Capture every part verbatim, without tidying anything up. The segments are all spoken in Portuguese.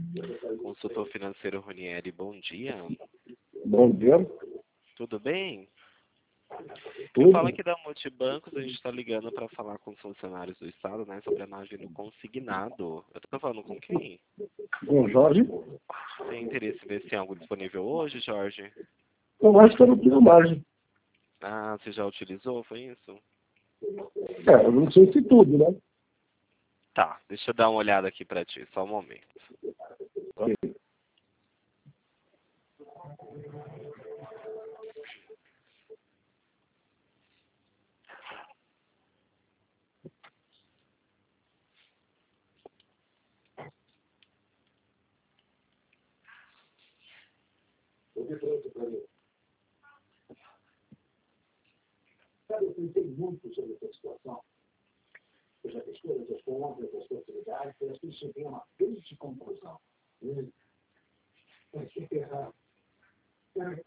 Consultor financeiro Ronieri, bom dia. Bom dia. Tudo bem? Tudo? Eu falo aqui da Multibancos, a gente está ligando para falar com os funcionários do Estado, né, sobre a margem do consignado. Eu estou falando com quem? Com Jorge? Tem interesse em ver se tem algo disponível hoje, Jorge? Eu acho que eu não tenho margem. Ah, você já utilizou, foi isso? É, eu não sei se tudo, né? Tá, deixa eu dar uma olhada aqui para ti, só um momento. Ok. Sabe, eu pensei muito sobre essa situação. Eu já fiz todas as contas, as possibilidades, e assim cheguei a uma grande conclusão. É que errar. É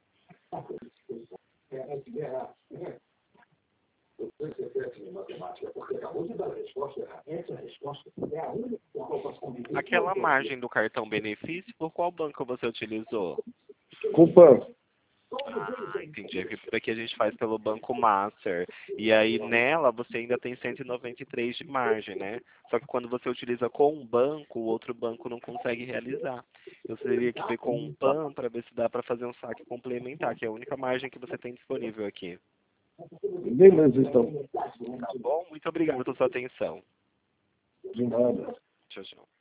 errar. Eu tenho certeza em matemática, porque acabou de dar a resposta errada. Essa resposta é a única com a qual eu posso conviver. Aquela margem do cartão benefício, por qual banco você utilizou? Com o Pan. Ah, entendi. Porque aqui a gente faz pelo Banco Master. E aí nela você ainda tem cento e noventa e três de margem, né? Só que quando você utiliza com um banco, o outro banco não consegue realizar. Eu teria que ver com um PAN para ver se dá para fazer um saque complementar, que é a única margem que você tem disponível aqui. Beleza, então. Tá bom? Muito obrigado pela sua atenção. De nada. Tchau, tchau.